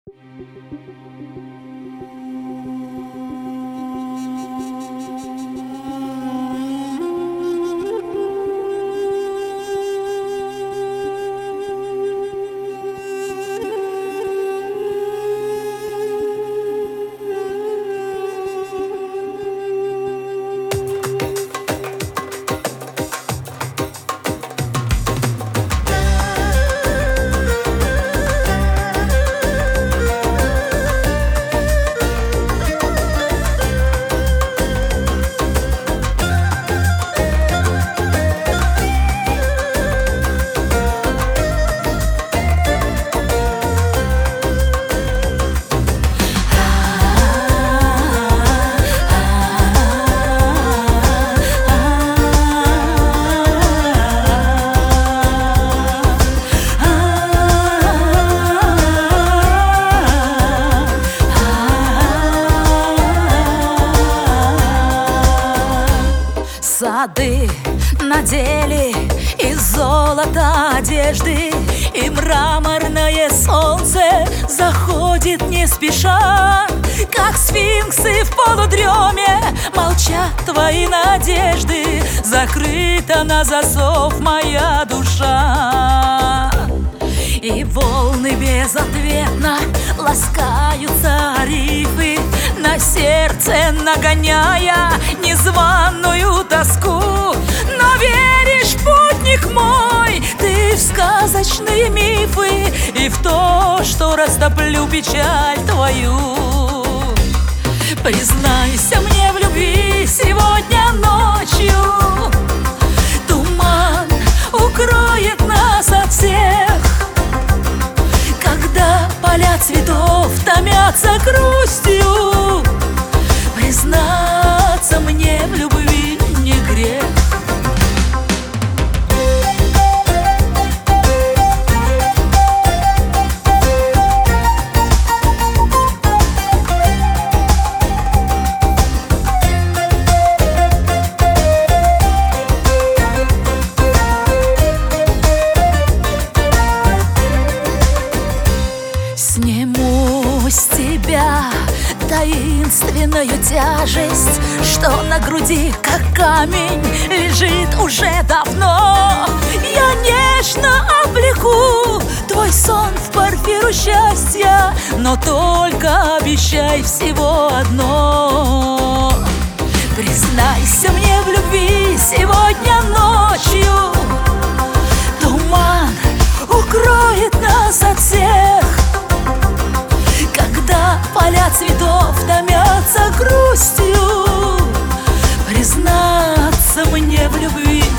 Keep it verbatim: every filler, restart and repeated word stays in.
Сады надели из золота одежды, и мраморное солнце заходит не спеша. Как сфинксы в полудреме молчат твои надежды, закрыта на засов моя душа. И волны безответно ласкаются о рифы, на сердце нагоняя незваную тоску. Но веришь, путник мой, ты в сказочные мифы и в то, что растоплю печаль твою. Признайся мне в любви сегодня ночью, туман укроет нас от всех. Когда поля цветов томятся грустью, признаться мне в любви не грех. Сниму с тебя таинственную тяжесть, что на груди, как камень, лежит уже давно. Я нежно облеку твой сон в парфиру счастья, но только обещай всего одно. Признайся мне в любви сегодня ночью, туман укроет нас от всех. Когда поля цветов томятся грустью, признаться мне в любви